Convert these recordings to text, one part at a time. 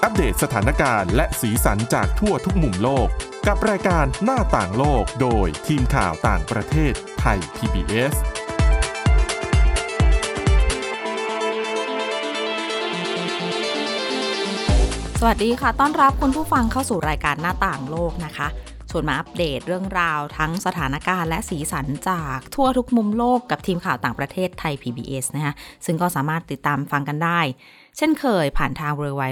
อัปเดตสถานการณ์และสีสันจากทั่วทุกมุมโลกกับรายการหน้าต่างโลกโดยทีมข่าวต่างประเทศไทย PBS สวัสดีค่ะต้อนรับคุณผู้ฟังเข้าสู่รายการหน้าต่างโลกนะคะชวนมาอัปเดตเรื่องราวทั้งสถานการณ์และสีสันจากทั่วทุกมุมโลกกับทีมข่าวต่างประเทศไทย PBS นะคะซึ่งก็สามารถติดตามฟังกันได้เช่นเคยผ่านทาง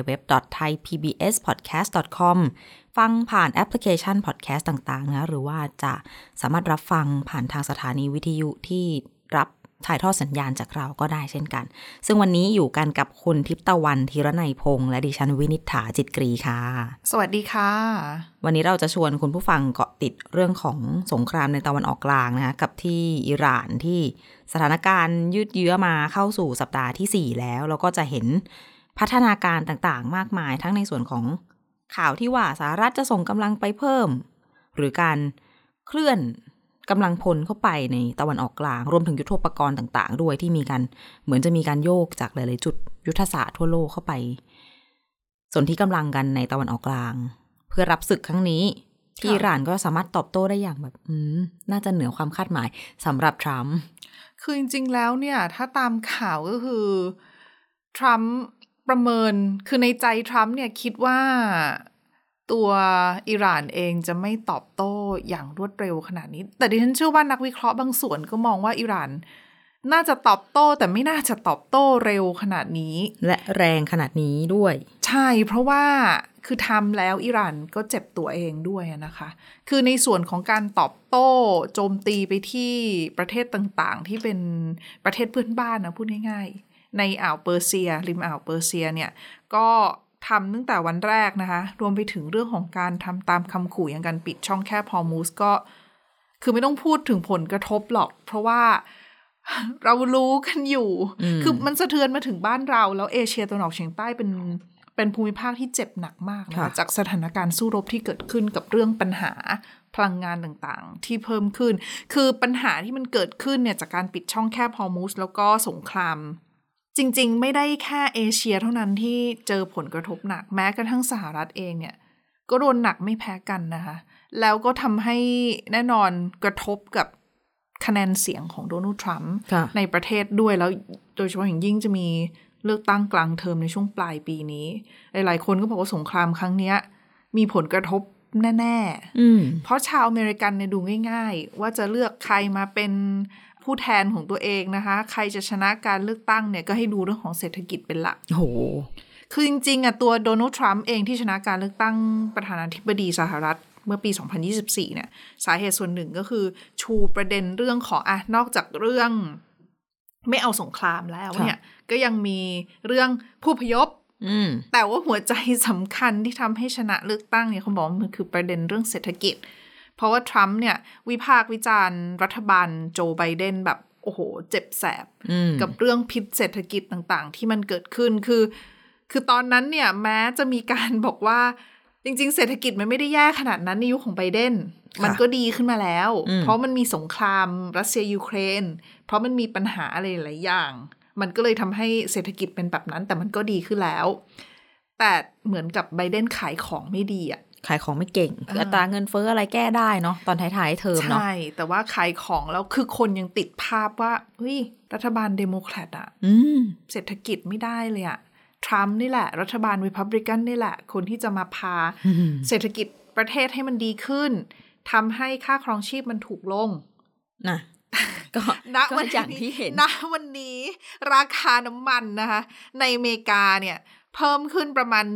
www.thaipbspodcast.com ฟังผ่านแอปพลิเคชัน podcast ต่างๆนะหรือว่าจะสามารถรับฟังผ่านทางสถานีวิทยุที่รับถ่ายทอดสัญญาณจากเราก็ได้เช่นกันซึ่งวันนี้อยู่กันกับคุณทิพย์ตะวันธีรนัยพงษ์และดิฉันวินิษฐาจิตกรีค่ะสวัสดีค่ะวันนี้เราจะชวนคุณผู้ฟังเกาะติดเรื่องของสงครามในตะวันออกกลางนะคะกับที่อิหร่านที่สถานการณ์ยืดเยื้อมาเข้าสู่สัปดาห์ที่4แล้วก็จะเห็นพัฒนาการต่างๆมากมายทั้งในส่วนของข่าวที่ว่าสหรัฐจะส่งกำลังไปเพิ่มหรือการเคลื่อนกำลังพลเข้าไปในตะวันออกกลางรวมถึงยุทโธปกรณ์ต่างๆด้วยที่มีการเหมือนจะมีการโยกจากหลายๆจุดยุทธศาสตร์ทั่วโลกเข้าไปส่วนที่กำลังกันในตะวันออกกลางเพื่อรับศึกครั้งนี้ที่อิหร่านก็สามารถตอบโต้ได้อย่างแบบน่าจะเหนือความคาดหมายสำหรับทรัมป์คือจริงๆแล้วเนี่ยถ้าตามข่าวก็คือทรัมป์ประเมินคือในใจทรัมป์เนี่ยคิดว่าตัวอิหร่านเองจะไม่ตอบโต้อย่างรวดเร็วขนาดนี้แต่ดิฉันเชื่อว่านักวิเคราะห์บางส่วนก็มองว่าอิหร่านน่าจะตอบโต้แต่ไม่น่าจะตอบโต้เร็วขนาดนี้และแรงขนาดนี้ด้วยใช่เพราะว่าคือทำแล้วอิหร่านก็เจ็บตัวเองด้วยนะคะคือในส่วนของการตอบโต้โจมตีไปที่ประเทศต่างๆที่เป็นประเทศเพื่อนบ้านนะพูดง่ายๆในอ่าวเปอร์เซียริมอ่าวเปอร์เซียเนี่ยก็ทำตั้งแต่วันแรกนะคะรวมไปถึงเรื่องของการทำตามคำขู่อย่างการปิดช่องแคบฮอร์มุซก็คือไม่ต้องพูดถึงผลกระทบหรอกเพราะว่าเรารู้กันอยู่คือมันสะเทือนมาถึงบ้านเราแล้วเอเชียตะวันออกเฉียงใต้เป็นภูมิภาคที่เจ็บหนักมากนะคะจากสถานการณ์สู้รบที่เกิดขึ้นกับเรื่องปัญหาพลังงานต่างๆที่เพิ่มขึ้นคือปัญหาที่มันเกิดขึ้นเนี่ยจากการปิดช่องแคบฮอร์มุซแล้วก็สงครามจริงๆไม่ได้แค่เอเชียเท่านั้นที่เจอผลกระทบหนักแม้กระทั่งสหรัฐเองเนี่ยก็โดนหนักไม่แพ้กันนะคะแล้วก็ทำให้แน่นอนกระทบกับคะแนนเสียงของโดนัลด์ทรัมป์ในประเทศด้วยแล้วโดยเฉพาะอย่างยิ่งจะมีเลือกตั้งกลางเทอมในช่วงปลายปีนี้หลายๆคนก็บอกว่าสงครามครั้งนี้มีผลกระทบแน่ๆเพราะชาวอเมริกันเนี่ยดูง่ายๆว่าจะเลือกใครมาเป็นผู้แทนของตัวเองนะคะใครจะชนะการเลือกตั้งเนี่ยก็ให้ดูเรื่องของเศรษฐกิจเป็นหลักโอ้โหคือจริงๆตัวโดนัลด์ทรัมป์เองที่ชนะการเลือกตั้งประธานาธิบดีสหรัฐเมื่อปี2024เนี่ยสาเหตุส่วนหนึ่งก็คือชูประเด็นเรื่องของนอกจากเรื่องไม่เอาสงครามแล้วเนี่ยก็ยังมีเรื่องผู้พยพแต่ว่าหัวใจสำคัญที่ทำให้ชนะเลือกตั้งเนี่ยเขาบอกมันคือประเด็นเรื่องเศรษฐกิจเพราะว่าทรัมป์เนี่ยวิพากษ์วิจารณ์รัฐบาลโจไบเดนแบบโอ้โหเจ็บแสบกับเรื่องพิษเศรษฐกิจต่างๆที่มันเกิดขึ้นคือตอนนั้นเนี่ยแม้จะมีการบอกว่าจริงๆเศรษฐกิจมันไม่ได้แย่ขนาดนั้นในยุคของไบเดนมันก็ดีขึ้นมาแล้วเพราะมันมีสงครามรัสเซียยูเครนเพราะมันมีปัญหาอะไรหลายอย่างมันก็เลยทำให้เศรษฐกิจเป็นแบบนั้นแต่มันก็ดีขึ้นแล้วแต่เหมือนกับไบเดนขายของไม่ดีขายของไม่เก่งอัตราเงินเฟ้ออะไรแก้ได้เนาะตอนท้ายๆเทอมเนาะใช่แต่ว่าขายของแล้วคือคนยังติดภาพว่าเฮ้ยรัฐบาลเดโมแครตเศรษฐกิจไม่ได้เลยทรัมป์นี่แหละรัฐบาลรีพับลิกันนี่แหละคนที่จะมาพาเศรษฐกิจประเทศให้มันดีขึ้นทำให้ค่าครองชีพมันถูกลงนะก็อย่างที่เห็นณวันนี้ราคาน้ำมันนะคะในอเมริกาเนี่ยเพิ่มขึ้นประมาณ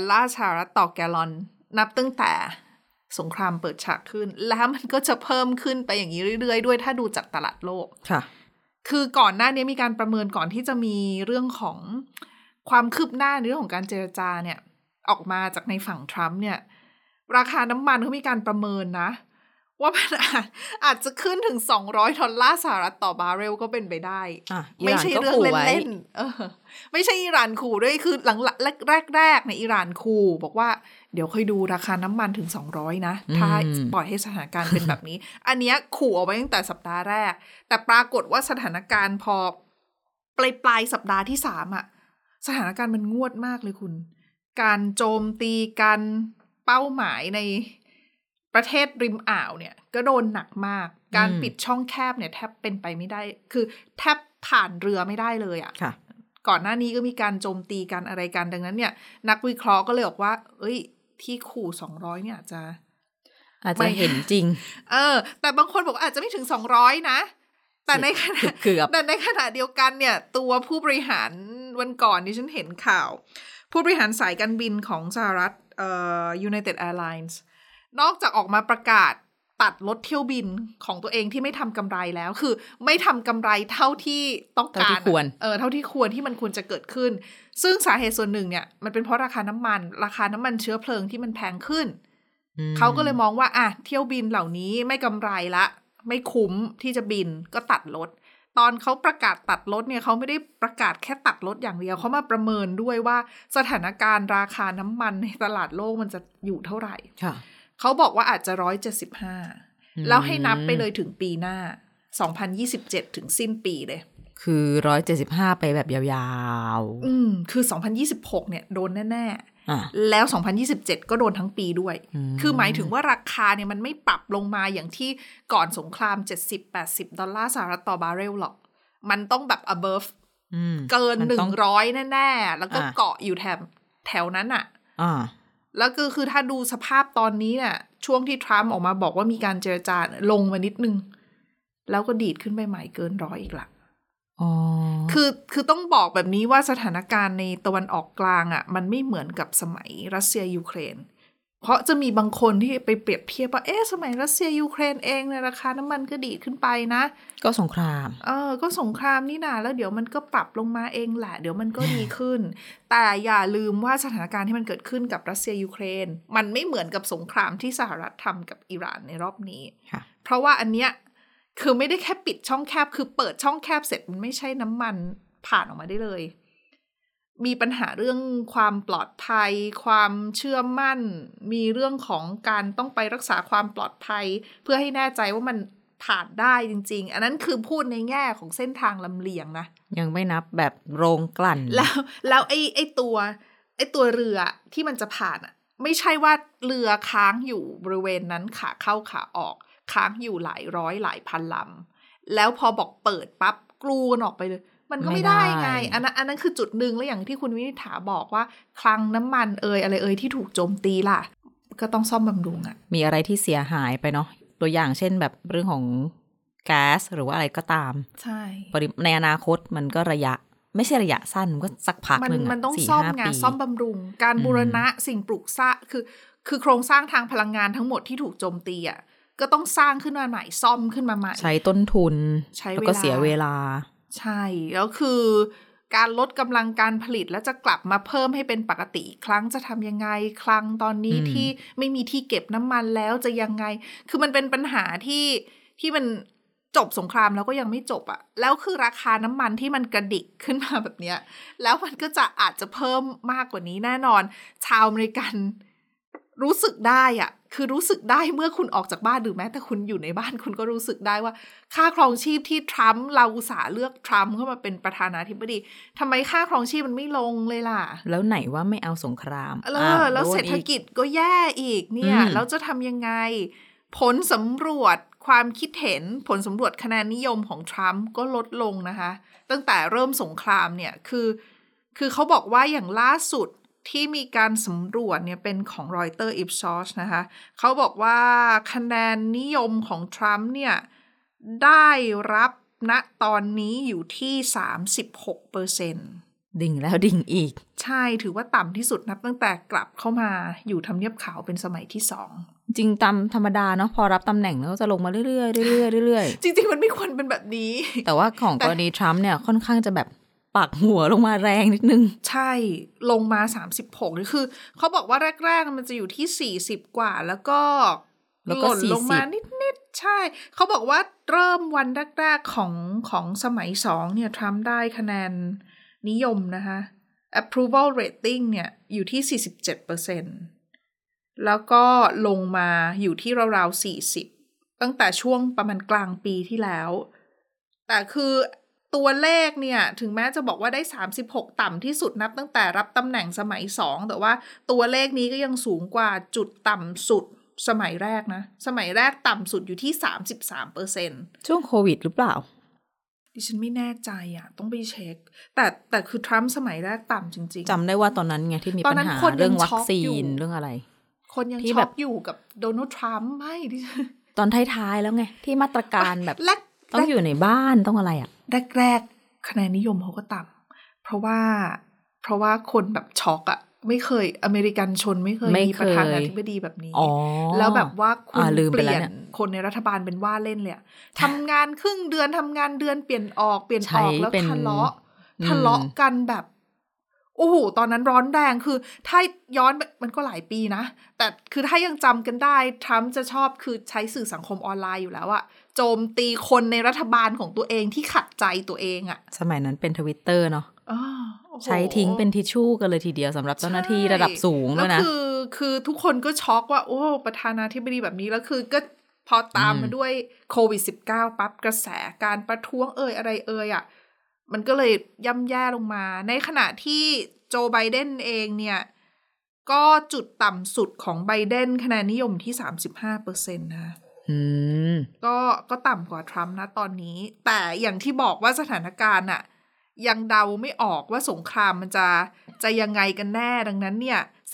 $1ต่อแกลลอนนับตั้งแต่สงครามเปิดฉากขึ้นแล้วมันก็จะเพิ่มขึ้นไปอย่างนี้เรื่อยๆด้วยถ้าดูจากตลาดโลกค่ะคือก่อนหน้านี้มีการประเมินก่อนที่จะมีเรื่องของความคืบหน้าในเรื่องของการเจรจาเนี่ยออกมาจากในฝั่งทรัมป์เนี่ยราคาน้ำมันเขามีการประเมินนะว่ามันอาจจะขึ้นถึง$200ต่อบาร์เรลก็เป็นไปได้ไม่ใช่เรื่องเล่นๆไม่ใช่อิหร่านขู่ด้วยคือหลังแรกในอิหร่านขู่บอกว่าเดี๋ยวค่อยดูราคาน้ำมันถึง200นะถ้าปล่อยให้สถานการณ์เป็นแบบนี้อันเนี้ยขู่เอาไว้ตั้งแต่สัปดาห์แรกแต่ปรากฏว่าสถานการณ์พอปลายสัปดาห์ที่3สถานการณ์มันงวดมากเลยคุณการโจมตีกันเป้าหมายในประเทศริมอ่าวเนี่ยก็โดนหนักมากการปิดช่องแคบเนี่ยแทบเป็นไปไม่ได้คือแทบผ่านเรือไม่ได้เลยอ่ะก่อนหน้านี้ก็มีการโจมตีกันอะไรกันดังนั้นเนี่ยนักวิเคราะห์ก็เลยบอกว่าที่ขู่200เนี่ยอาจจะเห็นจริงแต่บางคนบอกอาจจะไม่ถึง200นะแต่ในขณะเดียวกันเนี่ยตัวผู้บริหารวันก่อนที่ฉันเห็นข่าวผู้บริหารสายการบินของสหรัฐUnited Airlines นอกจากออกมาประกาศตัดลดเที่ยวบินของตัวเองที่ไม่ทำกำไรแล้วคือไม่ทำกำไรเท่าที่ต้องการเท่าที่ควรที่มันควรจะเกิดขึ้นซึ่งสาเหตุส่วนหนึ่งเนี่ยมันเป็นเพราะราคาน้ำมันเชื้อเพลิงที่มันแพงขึ้นเขาก็เลยมองว่าเที่ยวบินเหล่านี้ไม่กำไรละไม่คุ้มที่จะบินก็ตัดลดตอนเขาประกาศตัดลดเนี่ยเขาไม่ได้ประกาศแค่ตัดลดอย่างเดียวเขามาประเมินด้วยว่าสถานการณ์ราคาน้ำมันในตลาดโลกมันจะอยู่เท่าไหร่เขาบอกว่าอาจจะ175แล้วให้นับไปเลยถึงปีหน้า2027ถึงสิ้นปีเลยคือ175ไปแบบยาวๆคือ2026เนี่ยโดนแน่ๆแล้ว2027ก็โดนทั้งปีด้วยคือหมายถึงว่าราคาเนี่ยมันไม่ปรับลงมาอย่างที่ก่อนสงคราม70-80 ดอลลาร์สหรัฐต่อบาร์เรลหรอกมันต้องแบบ above เกิน100แน่ๆแล้วก็เกาะอยู่แถวนั้นอ่ะแล้วก็คือถ้าดูสภาพตอนนี้เนี่ยช่วงที่ทรัมป์ออกมาบอกว่ามีการเจรจาลงมานิดนึงแล้วก็ดีดขึ้นไปใหม่เกิน100อีกละคือต้องบอกแบบนี้ว่าสถานการณ์ในตะวันออกกลางอ่ะมันไม่เหมือนกับสมัยรัสเซียยูเครนเพราะจะมีบางคนที่ไปเปรียบเทียบว่าสมัยรัสเซียยูเครนเองเนี่ยราคาน้ำมันก็ดีดขึ้นไปนะก็สงครามก็สงครามนี่นาแล้วเดี๋ยวมันก็ปรับลงมาเองแหละเดี๋ยวมันก็ดีขึ้น แต่อย่าลืมว่าสถานการณ์ที่มันเกิดขึ้นกับรัสเซียยูเครนมันไม่เหมือนกับสงครามที่สหรัฐทำกับอิหร่านในรอบนี้เพราะว่าอันเนี้ยคือไม่ได้แค่ปิดช่องแคบคือเปิดช่องแคบเสร็จมันไม่ใช่น้ำมันผ่านออกมาได้เลยมีปัญหาเรื่องความปลอดภัยความเชื่อมั่นมีเรื่องของการต้องไปรักษาความปลอดภัยเพื่อให้แน่ใจว่ามันผ่านได้จริงๆอันนั้นคือพูดในแง่ของเส้นทางลำเลียงนะยังไม่นับแบบโรงกลั่นแล้วไอ้ตัวเรือที่มันจะผ่านอ่ะไม่ใช่ว่าเรือค้างอยู่บริเวณนั้นขาเข้าขาออกค้างอยู่หลายร้อยหลายพันลำแล้วพอบอกเปิดปั๊บกรูกันออกไปเลยมันก็ไม่ได้ไงอันนั้นคือจุดหนึ่งแล้วอย่างที่คุณวินิษฐาบอกว่าคลังน้ำมันอะไรที่ถูกโจมตีล่ะก็ต้องซ่อมบำรุงอ่ะมีอะไรที่เสียหายไปเนาะตัวอย่างเช่นแบบเรื่องของแก๊สหรือว่าอะไรก็ตามใช่ในอนาคตมันก็ไม่ใช่ระยะสั้นมันก็สักพักนึงมันต้องซ่อมงานซ่อมบำรุงการบูรณะสิ่งปลูกสร้างคือโครงสร้างทางพลังงานทั้งหมดที่ถูกโจมตีอ่ะก็ต้องสร้างขึ้นมาใหม่ซ่อมขึ้นมาใหม่ใช้ต้นทุนแล้วก็เสียเวลาใช่แล้วคือการลดกำลังการผลิตแล้วจะกลับมาเพิ่มให้เป็นปกติอีกครั้งจะทำยังไงคลังตอนนี้ที่ไม่มีที่เก็บน้ำมันแล้วจะยังไงคือมันเป็นปัญหาที่มันจบสงครามแล้วก็ยังไม่จบอะแล้วคือราคาน้ำมันที่มันกระดิกขึ้นมาแบบเนี้ยแล้วมันก็จะอาจจะเพิ่มมากกว่านี้แน่นอนชาวอเมริกันรู้สึกได้อะคือรู้สึกได้เมื่อคุณออกจากบ้านหรือแม้แต่คุณอยู่ในบ้านคุณก็รู้สึกได้ว่าค่าครองชีพที่ทรัมป์เราอุตส่าห์เลือกทรัมป์เข้ามาเป็นประธานาธิบดีทำไมค่าครองชีพมันไม่ลงเลยล่ะแล้วไหนว่าไม่เอาสงครามแล้วเศรษฐกิจก็แย่อีกเนี่ยแล้วจะทำยังไงผลสำรวจความคิดเห็นผลสำรวจคะแนนนิยมของทรัมป์ก็ลดลงนะคะตั้งแต่เริ่มสงครามเนี่ยคือเขาบอกว่าอย่างล่าสุดที่มีการสำรวจเนี่ยเป็นของ Reuters Ipsos นะคะเขาบอกว่าคะแนนนิยมของทรัมป์เนี่ยได้รับณตอนนี้อยู่ที่ 36% ดิ่งแล้วดิ่งอีกใช่ถือว่าต่ำที่สุดนับตั้งแต่กลับเข้ามาอยู่ทำเนียบขาวเป็นสมัยที่2 จริงตามธรรมดาเนาะพอรับตำแหน่งแล้วจะลงมาเรื่อยๆเรื่อยๆจริงๆมันไม่ควรเป็นแบบนี้แต่ว่าของกรณีทรัมป์เนี่ยค่อนข้างจะแบบปักหัวลงมาแรงนิดนึงใช่ลงมา36นี่คือเขาบอกว่าแรกๆมันจะอยู่ที่40กว่าแล้วก็หล่นลงมานิดๆใช่เขาบอกว่าเริ่มวันแรกๆของสมัย2เนี่ยทรัมป์ได้คะแนนนิยมนะคะ approval rating เนี่ยอยู่ที่ 47% แล้วก็ลงมาอยู่ที่ราวๆ40ตั้งแต่ช่วงประมาณกลางปีที่แล้วแต่คือตัวเลขเนี่ยถึงแม้จะบอกว่าได้36ต่ำที่สุดนับตั้งแต่รับตำแหน่งสมัย2แต่ว่าตัวเลขนี้ก็ยังสูงกว่าจุดต่ำสุดสมัยแรกนะสมัยแรกต่ำสุดอยู่ที่ 33% ช่วงโควิดหรือเปล่าดิฉันไม่แน่ใจอ่ะต้องไปเช็คแต่คือทรัมป์สมัยแรกต่ำจริงๆจำได้ว่าตอนนั้นไงที่มีปัญหาเรื่องวัคซีนเรื่องอะไรคนยังช็อกอยู่กับโดนัลด์ทรัมป์ไม่ตอนท้ายๆแล้วไงที่มาตรการแบบต้องอยู่ในบ้านต้องอะไรอ่ะแรกคะแนนนิยมเขาก็ต่ำเพราะว่าคนแบบช็อกอ่ะไม่เคยอเมริกันชนไม่เคยมีประธานาธิบดีแบบนี้แล้วแบบว่าคุณเปลี่ยนคนในรัฐบาลเป็นว่าเล่นเลยทำงานครึ่งเดือนทำงานเดือนเปลี่ยนออกแล้วทะเลาะกันแบบโอ้โหตอนนั้นร้อนแรงคือถ้าย้อนมันก็หลายปีนะแต่คือถ้ายังจำกันได้ทรัมป์จะชอบคือใช้สื่อสังคมออนไลน์อยู่แล้วอะโจมตีคนในรัฐบาลของตัวเองที่ขัดใจตัวเองอะสมัยนั้นเป็น Twitter เนาะใช้ทิ้งเป็นทิชชู่กันเลยทีเดียวสำหรับเจ้าหน้าที่ระดับสูงด้วยนะคือทุกคนก็ช็อกว่าโอ้ประธานาธิบดีแบบนี้แล้วคือก็พอตามมาด้วยโควิด-19 ปั๊บกระแสการประท้วงอะไรอะมันก็เลยย่ำแย่ลงมาในขณะที่โจไบเดนเองเนี่ยก็จุดต่ำสุดของไบเดนคะแนนนิยมที่ 35% นะก็ต่ำกว่าทรัมป์นะตอนนี้แต่อย่างที่บอกว่าสถานการณ์อะยังเดาไม่ออกว่าสงครามมันจะยังไงกันแน่ดังนั้นเนี่ย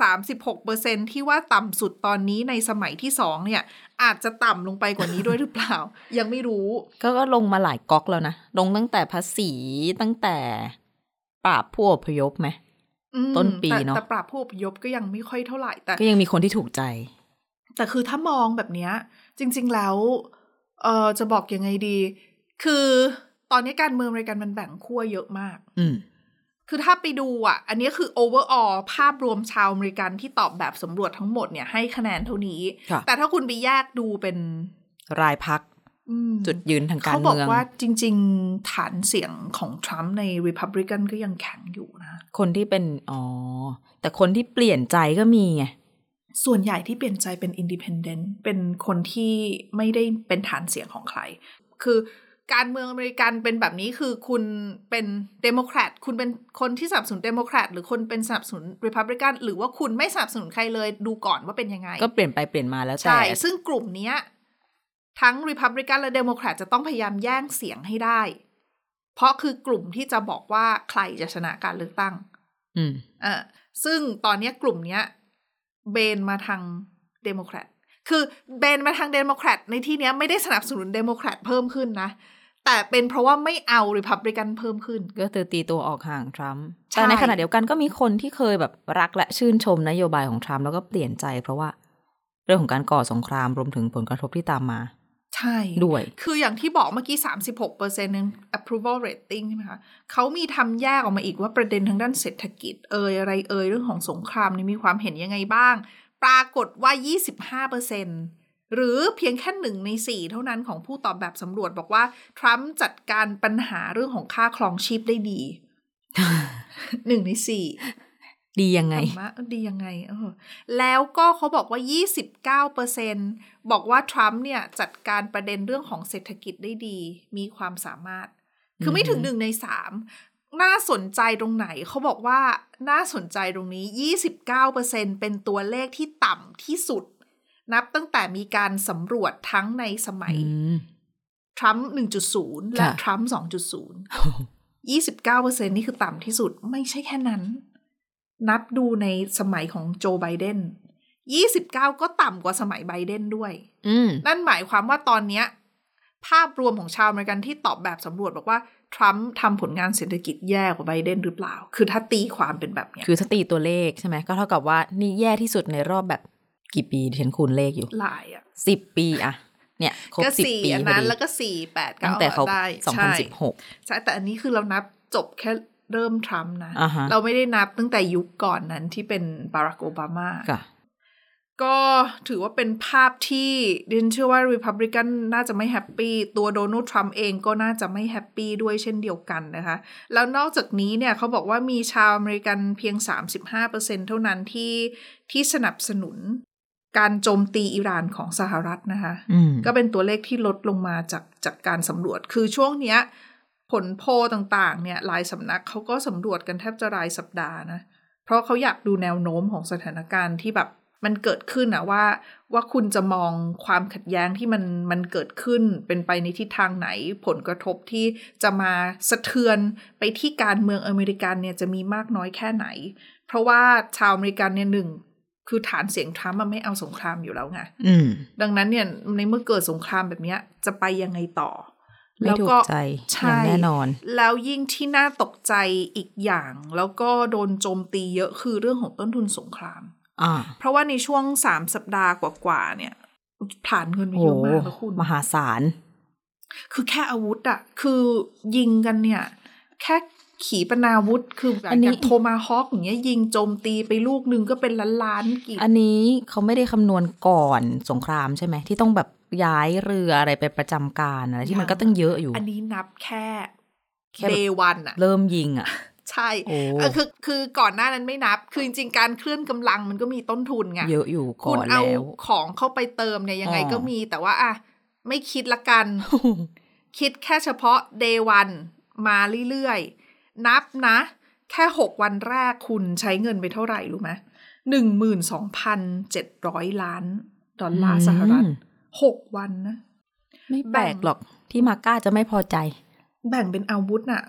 36% ที่ว่าต่ำสุดตอนนี้ในสมัยที่2เนี่ยอาจจะต่ำลงไปกว่านี้ด้วยหรือเปล่า ยังไม่รู้ก็ลงมาหลายก๊อกแล้วนะลงตั้งแต่ภาษีตั้งแต่ปราบผู้อพยพไหมต้นปีเนาะแต่ปราบผู้อพยพก็ยังไม่ค่อยเท่าไหร่แต่ก็ยังมีคนที่ถูกใจแต่คือถ้ามองแบบเนี้ยจริงๆแล้วจะบอกยังไงดีคือตอนนี้การเมืองอเมริกันมันแบ่งขั้วเยอะมากคือถ้าไปดูอ่ะอันนี้คือ overall ภาพรวมชาวอเมริกันที่ตอบแบบสำรวจทั้งหมดเนี่ยให้คะแนนเท่านี้แต่ถ้าคุณไปแยกดูเป็นรายพรรคจุดยืนทางการเมืองเขาบอกว่าจริงๆฐานเสียงของทรัมป์ใน Republican ก็ยังแข็งอยู่นะคนที่เป็นแต่คนที่เปลี่ยนใจก็มีไงส่วนใหญ่ที่เปลี่ยนใจเป็น independent เป็นคนที่ไม่ได้เป็นฐานเสียงของใครคือการเมืองอเมริกันเป็นแบบนี้คือคุณเป็นเดโมแครตคุณเป็นคนที่สนับสนุนเดโมแครตหรือคนเป็นสนับสนุนรีพับลิกันหรือว่าคุณไม่สนับสนุนใครเลยดูก่อนว่าเป็นยังไงก็เปลี่ยนไปเปลี่ยนมาแล้วแต่ใช่ซึ่งกลุ่มนี้ทั้งรีพับลิกันและเดโมแครตจะต้องพยายามแย่งเสียงให้ได้เพราะคือกลุ่มที่จะบอกว่าใครจะชนะการเลือกตั้งซึ่งตอนนี้กลุ่มนี้เบนมาทางเดโมแครตคือเบนมาทางเดโมแครตในที่นี้ไม่ได้สนับสนุนเดโมแครตเพิ่มขึ้นนะแต่เป็นเพราะว่าไม่เอาริพับลิกันเพิ่มขึ้นก็ตีตัวออกห่างทรัมป์แต่ในขณะเดียวกันก็มีคนที่เคยแบบรักและชื่นชมนโยบายของทรัมป์แล้วก็เปลี่ยนใจเพราะว่าเรื่องของการก่อสงครามรวมถึงผลกระทบที่ตามมาใช่ด้วยคืออย่างที่บอกเมื่อกี้ 36% นึง approval rating ใช่ไหมคะเขามีทำแยกออกมาอีกว่าประเด็นทางด้านเศรษฐกิจอะไรเรื่องของสงครามนี่มีความเห็นยังไงบ้างปรากฏว่า 25%หรือเพียงแค่1 ใน 4เท่านั้นของผู้ตอบแบบสำรวจบอกว่าทรัมป์จัดการปัญหาเรื่องของค่าครองชีพได้ดี 1 ใน 4 ดียังไงดียังไงแล้วก็เขาบอกว่า 29% บอกว่าทรัมป์เนี่ยจัดการประเด็นเรื่องของเศรษฐกิจได้ดีมีความสามารถคือไม่ถึง1 ใน 3น่าสนใจตรงไหนเขาบอกว่าน่าสนใจตรงนี้ 29% เป็นตัวเลขที่ต่ำที่สุดนับตั้งแต่มีการสำรวจทั้งในสมัยทรัมป์ 1.0 และทรัมป์ 2.0 29% นี่คือต่ำที่สุดไม่ใช่แค่นั้นนับดูในสมัยของโจไบเดน29ก็ต่ำกว่าสมัยไบเดนด้วยนั่นหมายความว่าตอนนี้ภาพรวมของชาวอเมริกันที่ตอบแบบสำรวจบอกว่าทรัมป์ทำผลงานเศรษฐกิจแย่กว่าไบเดนหรือเปล่าคือถ้าตีความเป็นแบบนี้คือถ้าตีตัวเลขใช่ไหมก็เท่ากับว่านี่แย่ที่สุดในรอบแบบกี่ปีดิฉันคูณเลขอยู่หลาย 10 ปีอะเนี่ยครบ10 ปีอันนั้นแล้วก็4 8 9 ตั้งแต่เขา 2016ใช่แต่อันนี้คือเรานับจบแค่เริ่มทรัมป์นะ เราไม่ได้นับตั้งแต่ยุคก่อนนั้นที่เป็นบารักโอบามาก็ถือว่าเป็นภาพที่ดิฉันเชื่อว่า Republican น่าจะไม่แฮปปี้ตัวโดนัลด์ทรัมป์เองก็น่าจะไม่แฮปปี้ด้วยเช่นเดียวกันนะคะแล้วนอกจากนี้เนี่ยเขาบอกว่ามีชาวอเมริกันเพียง 35% เท่านั้นที่สนับสนุนการโจมตีอิหร่านของสหรัฐนะคะก็เป็นตัวเลขที่ลดลงมาจากการสำรวจคือช่วงเนี้ยผลโพลต่างๆเนี่ยหลายสำนักเขาก็สำรวจกันแทบจะรายสัปดาห์นะเพราะเขาอยากดูแนวโน้มของสถานการณ์ที่แบบมันเกิดขึ้นอะว่าคุณจะมองความขัดแย้งที่มันเกิดขึ้นเป็นไปในทิศทางไหนผลกระทบที่จะมาสะเทือนไปที่การเมืองอเมริกันเนี่ยจะมีมากน้อยแค่ไหนเพราะว่าชาวอเมริกันเนี่ยหนึ่งคือฐานเสียงทรัมป์มันไม่เอาสงครามอยู่แล้วไงดังนั้นเนี่ยในเมื่อเกิดสงครามแบบนี้จะไปยังไงต่อไม่ถูกใจอย่างแน่นอนแล้วยิ่งที่น่าตกใจอีกอย่างแล้วก็โดนโจมตีเยอะคือเรื่องของต้นทุนสงครามเพราะว่าในช่วง3 สัปดาห์กว่าๆเนี่ยผ่านเงินไปเยอะมากนะคุณมหาศาลคือแค่อาวุธอะคือยิงกันเนี่ยแค่ขีปนาวุธคือแบบอย่างโทมาฮอคอย่างเงี้ยยิงโจมตีไปลูกนึงก็เป็นล้านๆกี่อันนี้เขาไม่ได้คำนวณก่อนสงครามใช่ไหมที่ต้องแบบย้ายเรืออะไรไปประจำการอะไรที่มันก็ต้องเยอะอยู่อันนี้นับแค่ day 1อะเริ่มยิงอะใช่คือก่อนหน้านั้นไม่นับคือจริงๆการเคลื่อนกำลังมันก็มีต้นทุนไงเยอะอยู่ก่อนแล้วคุณเอาของเข้าไปเติมเนี่ยยังไงก็มีแต่ว่าไม่คิดละกัน คิดแค่เฉพาะ day 1มาเรื่อยๆนับนะแค่6วันแรกคุณใช้เงินไปเท่าไหร่รู้ไหม 12,700 ล้านดอลลาร์สหรัฐ6วันนะไม่แปลกหรอกที่มาก้าจะไม่พอใจแบ่งเป็นอาวุธน่ะ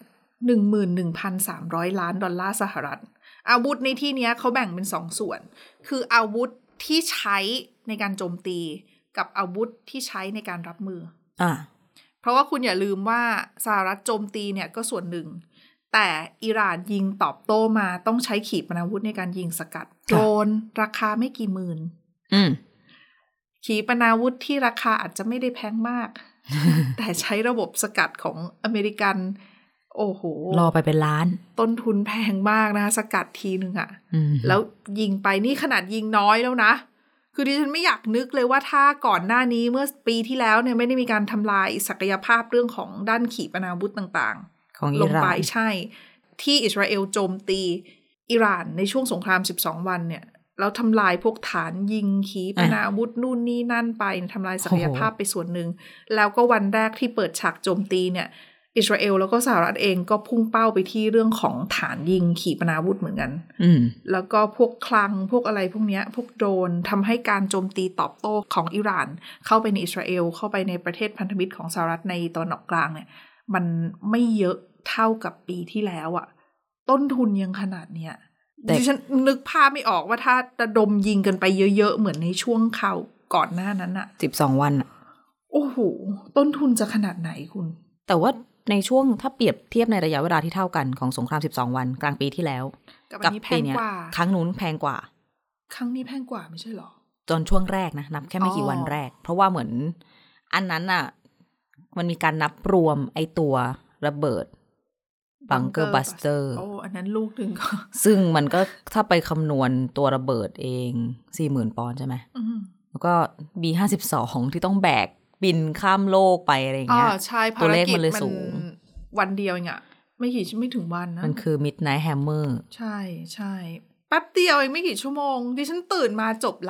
11,300 ล้านดอลลาร์สหรัฐอาวุธในที่นี้เขาแบ่งเป็น2ส่วนคืออาวุธที่ใช้ในการโจมตีกับอาวุธที่ใช้ในการรับมือเพราะว่าคุณอย่าลืมว่าสหรัฐโจมตีเนี่ยก็ส่วนหนึ่งแต่อิหร่านยิงตอบโต้มาต้องใช้ขีปนาวุธในการยิงสกัดโดรนราคาไม่กี่หมื่นขีปนาวุธที่ราคาอาจจะไม่ได้แพงมาก แต่ใช้ระบบสกัดของอเมริกันโอ้โหรอไปเป็นล้านต้นทุนแพงมากนะสกัดทีนึงอะแล้วยิงไปนี่ขนาดยิงน้อยแล้วนะคือดิฉันไม่อยากนึกเลยว่าถ้าก่อนหน้านี้เมื่อปีที่แล้วเนี่ยไม่ได้มีการทำลายศักยภาพเรื่องของด้านขีปนาวุธต่างๆลงไปใช่ที่อิสราเอลโจมตีอิหร่านในช่วงสงคราม12วันเนี่ยแล้วทำลายพวกฐานยิงขีปนาวุธนู่นนี่นั่นไปทำลายศักยภาพไปส่วนหนึ่งแล้วก็วันแรกที่เปิดฉากโจมตีเนี่ยอิสราเอลแล้วก็สหรัฐเองก็พุ่งเป้าไปที่เรื่องของฐานยิงขีปนาวุธเหมือนกันแล้วก็พวกคลังพวกอะไรพวกนี้พวกโดรนทำให้การโจมตีตอบโต้ของอิหร่านเข้าไปในอิสราเอลเข้าไปในประเทศพันธมิตรของสหรัฐในตะวันออกกลางเนี่ยมันไม่เยอะเท่ากับปีที่แล้วอะต้นทุนยังขนาดเนี้ยดิฉันนึกภาพไม่ออกว่าถ้าระดมยิงกันไปเยอะๆเหมือนในช่วงข่าวก่อนหน้านั้นอะ 12วันอะโอ้โหต้นทุนจะขนาดไหนคุณแต่ว่าในช่วงถ้าเปรียบเทียบในระยะเวลาที่เท่ากันของสงคราม12วันกลางปีที่แล้วกับปีนี้ครั้งนู้นแพงกว่าครั้งนี้แพงกว่าไม่ใช่หรอจนช่วงแรกนะนับแค่ไม่กี่วันแรกเพราะว่าเหมือนอันนั้นน่ะมันมีการนับรวมไอตัวระเบิดบังเกอร์บัสเตอร์อันนั้นลูกหนึ่งก็ซึ่งมันก็ถ้าไปคำนวณตัวระเบิดเอง 40,000 ปอนด์ใช่ไหมแล้วก็ B52 ที่ต้องแบกบินข้ามโลกไปอะไรอย่างเงี้ยใช่ตัวเลขมันเลยสูงวันเดียวเองอะไม่ถึงวันนะมันคือ Midnight Hammer ใช่ใช่แป๊บเดียวเองไม่กี่ชั่วโมงดิฉันตื่นมาจบละ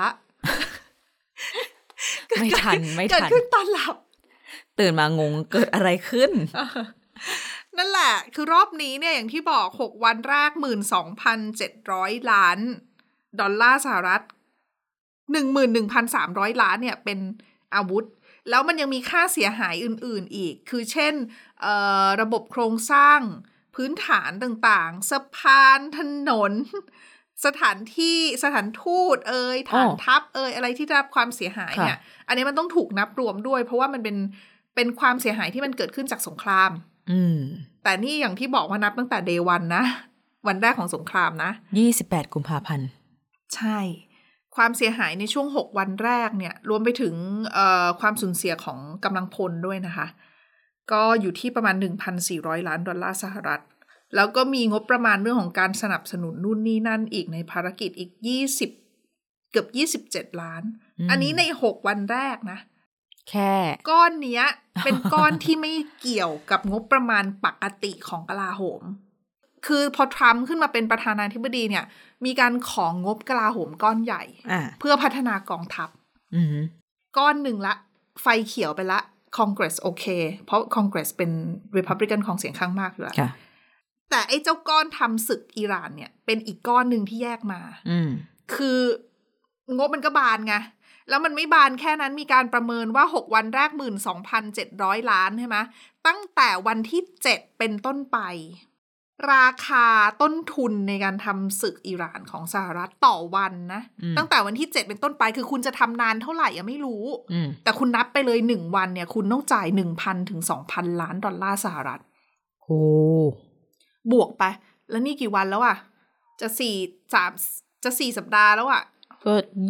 ไม่ทันเกิดขึ้นตอนหลับตื่นมางงเกิดอะไรขึ้นนั่นแหละคือรอบนี้เนี่ยอย่างที่บอก6วันแรก 12,700 ล้านดอลลาร์สหรัฐ 11,300 ล้านเนี่ยเป็นอาวุธแล้วมันยังมีค่าเสียหายอื่นๆอีกคือเช่นระบบโครงสร้างพื้นฐานต่างๆสะพานถนนสถานทูตฐานทัพอะไรที่ได้รับความเสียหายเนี่ยอันนี้มันต้องถูกนับรวมด้วยเพราะว่ามันเป็นความเสียหายที่มันเกิดขึ้นจากสงครามแต่นี่อย่างที่บอกว่านับตั้งแต่ day 1นะวันแรกของสงครามนะ 28 กุมภาพันธ์ใช่ความเสียหายในช่วง6วันแรกเนี่ยรวมไปถึงความสูญเสียของกำลังพลด้วยนะคะก็อยู่ที่ประมาณ 1,400 ล้านดอลลาร์สหรัฐแล้วก็มีงบประมาณเรื่องของการสนับสนุนนู่นนี่นั่นอีกในภารกิจอีกเกือบ27 ล้านอันนี้ใน6วันแรกนะแค่ก้อนเนี้ยเป็นก้อนที่ไม่เกี่ยวกับงบประมาณปกติของกลาโหมคือพอทรัมป์ขึ้นมาเป็นประธานาธิบดีเนี่ยมีการของงบกลาโหมก้อนใหญ่เพื่อพัฒนากองทัพก้อนหนึ่งละไฟเขียวไปละคองเกรสโอเคเพราะคองเกรสเป็น Republican ของเสียงข้างมากอยู่แล้วแต่ไอ้เจ้าก้อนทำศึกอิหร่านเนี่ยเป็นอีกก้อนหนึ่งที่แยกมาคืองบมันก็บานไงแล้วมันไม่บานแค่นั้นมีการประเมินว่า6วันแรก 12,700 ล้านใช่ไหมตั้งแต่วันที่7เป็นต้นไปราคาต้นทุนในการทำศึกอิหร่านของสหรัฐต่อวันนะตั้งแต่วันที่7เป็นต้นไปคือคุณจะทำนานเท่าไหร่ยังไม่รู้แต่คุณนับไปเลย1วันเนี่ยคุณต้องจ่าย 1,000 ถึง 2,000 ล้านดอลลาร์สหรัฐโอ้บวกไปแล้วนี่กี่วันแล้วอ่ะจะ4สัปดาห์แล้วอ่ะก็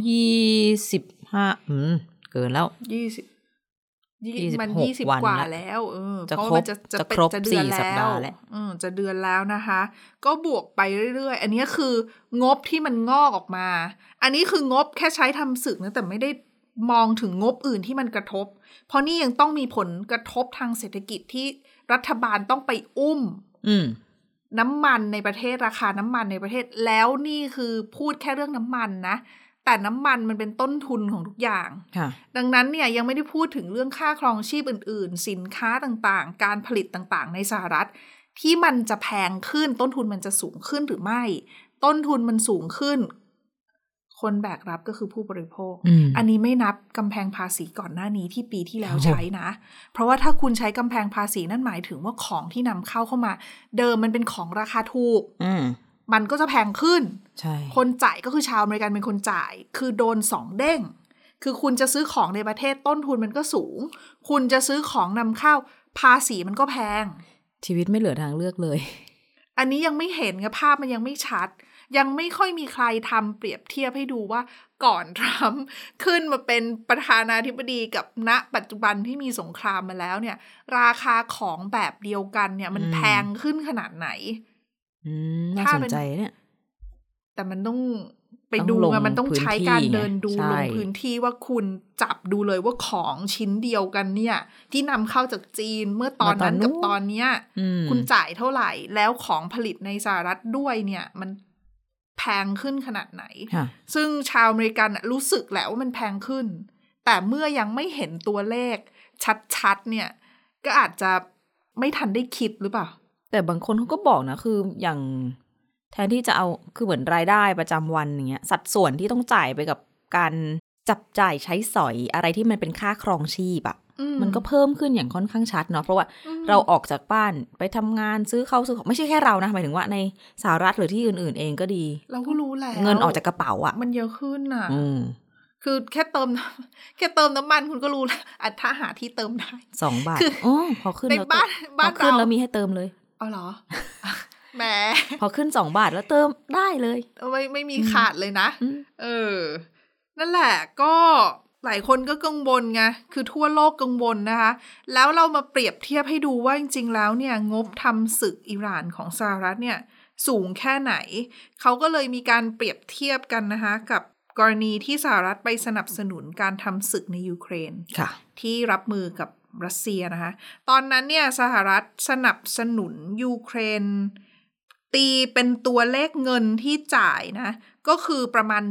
25เกินแล้วมัน20กว่าแล้วจะครบจะเดือนแล้วจะเดือนแล้วนะคะก็บวกไปเรื่อยๆอันนี้คืองบที่มันงอกออกมาอันนี้คืองบแค่ใช้ทำศึกนะแต่ไม่ได้มองถึงงบอื่นที่มันกระทบเพราะนี่ยังต้องมีผลกระทบทางเศรษฐกิจที่รัฐบาลต้องไปน้ำมันในประเทศราคาน้ำมันในประเทศแล้วนี่คือพูดแค่เรื่องน้ำมันนะแต่น้ำมันมันเป็นต้นทุนของทุกอย่างดังนั้นเนี่ยยังไม่ได้พูดถึงเรื่องค่าครองชีพอื่นๆสินค้าต่างๆการผลิตต่างๆในสหรัฐที่มันจะแพงขึ้นต้นทุนมันจะสูงขึ้นหรือไม่ต้นทุนมันสูงขึ้นคนแบกรับก็คือผู้บริโภคอันนี้ไม่นับกำแพงภาษีก่อนหน้านี้ที่ปีที่แล้วใช้นะเพราะว่าถ้าคุณใช้กำแพงภาษีนั่นหมายถึงว่าของที่นำเข้ามาเดิมมันเป็นของราคาถูกมันก็จะแพงขึ้นคนจ่ายก็คือชาวอเมริกันเป็นคนจ่ายคือโดน2เด้งคือคุณจะซื้อของในประเทศต้นทุนมันก็สูงคุณจะซื้อของนำเข้าภาษีมันก็แพงชีวิตไม่เหลือทางเลือกเลยอันนี้ยังไม่เห็นไงภาพมันยังไม่ชัดยังไม่ค่อยมีใครทำเปรียบเทียบให้ดูว่าก่อนทรัมป์ขึ้นมาเป็นประธานาธิบดีกับณปัจจุบันที่มีสงครามมาแล้วเนี่ยราคาของแบบเดียวกันเนี่ยมันแพงขึ้นขนาดไหนน่าสนใจเนี่ยแต่มันต้องไปดูมันต้องใช้การเดินดูลงพื้นที่ว่าคุณจับดูเลยว่าของชิ้นเดียวกันเนี่ยที่นำเข้าจากจีนเมื่อตอนนั้นกับตอนนี้คุณจ่ายเท่าไหร่แล้วของผลิตในสหรัฐด้วยเนี่ยมันแพงขึ้นขนาดไหนซึ่งชาวอเมริกันรู้สึกแหละว่ามันแพงขึ้นแต่เมื่อยังไม่เห็นตัวเลขชัดๆเนี่ยก็อาจจะไม่ทันได้คิดหรือเปล่าแต่บางคนเขาก็บอกนะคืออย่างแทนที่จะเอาคือเหมือนรายได้ประจำวันอย่างเงี้ยสัดส่วนที่ต้องจ่ายไปกับการจับจ่ายใช้สอยอะไรที่มันเป็นค่าครองชีพอะมันก็เพิ่มขึ้นอย่างค่อนข้างชัดเนาะเพราะว่าเราออกจากบ้านไปทำงานซื้อข้าวซื้อของไม่ใช่แค่เรานะหมายถึงว่าในสหรัฐหรือที่อื่นๆเองก็ดีเราก็รู้แล้วเงินออกจากกระเป๋าอะมันเยอะขึ้นอะคือแค่เติมน้ำมันคุณก็รู้แล้วถ้าหาที่เติมได้ 2 บาทพอขึ้นแล้วพอขึ้นแล้วมีให้เติมเลยอ๋อเหรอแหมพอขึ้น2 บาทแล้วเติมได้เลยไม่มีขาดเลยนะนั่นแหละก็หลายคนก็กังวลไงคือทั่วโลกกังวลนะคะแล้วเรามาเปรียบเทียบให้ดูว่าจริงๆแล้วเนี่ยงบทำศึกอิหร่านของสหรัฐเนี่ยสูงแค่ไหนเขาก็เลยมีการเปรียบเทียบกันนะคะกับกรณีที่สหรัฐไปสนับสนุนการทำศึกในยูเครนที่รับมือกับรัสเซียนะคะตอนนั้นเนี่ยสหรัฐสนับสนุนยูเครนตีเป็นตัวเลขเงินที่จ่ายนะก็คือประมาณ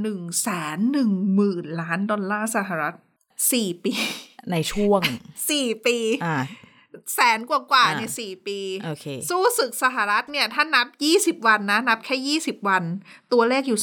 110,000 ล้านดอลลาร์สหรัฐ4 ปีในช่วง 4 ปีแสนกว่าๆใน4 ปีสู้ศึกสหรัฐเนี่ยถ้านับ20วันนะนับแค่20วันตัวเลขอยู่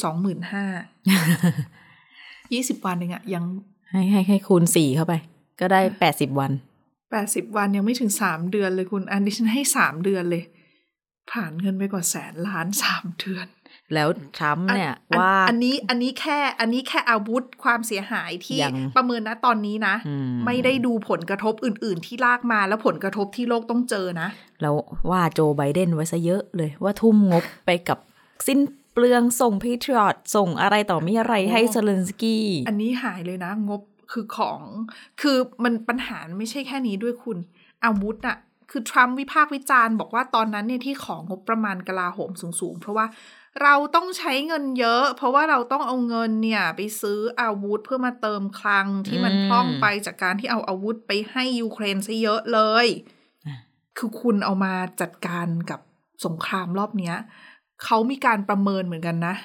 25,000 20วันเองอะยังให้คูณ4เข้าไปก็ได้80วัน 80วันยังไม่ถึง3เดือนเลยคุณอันนี้ฉันให้3เดือนเลยผ่านเงินไปกว่า100,000 ล้าน3เดือนแล้วทรัมป์เนี่ยว่าอันนี้แค่อาวุธความเสียหายที่ประเมินนะตอนนี้นะไม่ได้ดูผลกระทบอื่นๆที่ลากมาแล้วผลกระทบที่โลกต้องเจอนะแล้วว่าโจไบเดนไว้ซะเยอะเลยว่าทุ่มงบไปกับสิ้นเปลืองส่งเพทริอตส่งอะไรต่อมีอะไรให้เซเลนสกี้อันนี้หายเลยนะงบคือมันปัญหาไม่ใช่แค่นี้ด้วยคุณอาวุธน่ะคือทรัมป์วิพากษ์วิจารณ์บอกว่าตอนนั้นเนี่ยที่ของงบประมาณกลาโหมสูงๆเพราะว่าเราต้องใช้เงินเยอะเพราะว่าเราต้องเอาเงินเนี่ยไปซื้ออาวุธเพื่อมาเติมคลังที่มันพร่องไปจากการที่เอาอาวุธไปให้ยูเครนซะเยอะเลยคือคุณเอามาจัดการกับสงครามรอบเนี้ยเขามีการประเมินเหมือนกันนะ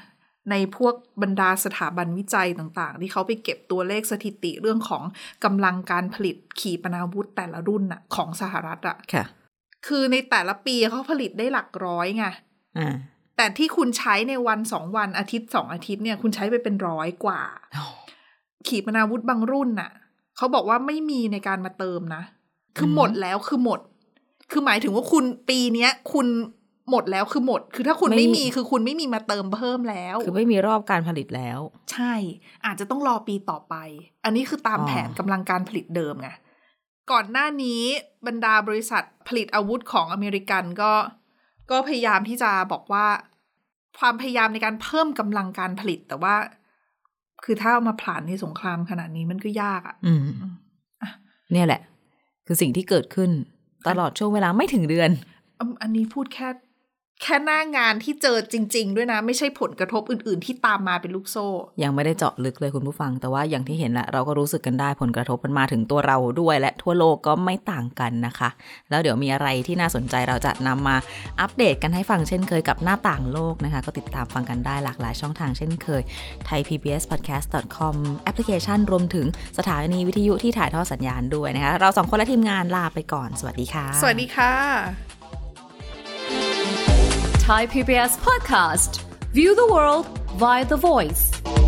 ในพวกบรรดาสถาบันวิจัยต่างๆที่เขาไปเก็บตัวเลขสถิติเรื่องของกำลังการผลิตขีปนาวุธแต่ละรุ่นน่ะของสหรัฐอ่ะคือในแต่ละปีเขาผลิตได้หลักร้อยไงแต่ที่คุณใช้ในวัน2 วันอาทิตย์2 อาทิตย์เนี่ยคุณใช้ไปเป็น100 กว่าขีปนาวุธบางรุ่นน่ะเขาบอกว่าไม่มีในการมาเติมนะคือหมดแล้วคือหมดคือหมายถึงว่าคุณปีนี้คุณหมดแล้วคือหมดคือถ้าคุณไม่มีคือคุณไม่มีมาเติมเพิ่มแล้วคือไม่มีรอบการผลิตแล้วใช่อาจจะต้องรอปีต่อไปอันนี้คือตามแผนกำลังการผลิตเดิมไงก่อนหน้านี้บรรดาบริษัทผลิตอาวุธของอเมริกันก็พยายามที่จะบอกว่าความพยายามในการเพิ่มกำลังการผลิตแต่ว่าคือถ้าเอามาผลาญในสงครามขนาดนี้มันก็ยากเนี่ยแหละคือสิ่งที่เกิดขึ้นตลอดช่วงเวลาไม่ถึงเดือนอันนี้พูดแค่หน้างานที่เจอจริงๆด้วยนะไม่ใช่ผลกระทบอื่นๆที่ตามมาเป็นลูกโซ่ยังไม่ได้เจาะลึกเลยคุณผู้ฟังแต่ว่าอย่างที่เห็นแหละเราก็รู้สึกกันได้ผลกระทบมันมาถึงตัวเราด้วยและทั่วโลกก็ไม่ต่างกันนะคะแล้วเดี๋ยวมีอะไรที่น่าสนใจเราจะนำมาอัปเดตกันให้ฟังเช่นเคยกับหน้าต่างโลกนะคะก็ติดตามฟังกันได้หลากหลายช่องทางเช่นเคย thaipbspodcast.com แอปพลิเคชันรวมถึงสถานีวิทยุที่ถ่ายทอดสัญญาณด้วยนะคะเรา2 คนและทีมงานลาไปก่อนสวัสดีค่ะสวัสดีค่ะ Thai PBS podcast. View the world via the voice.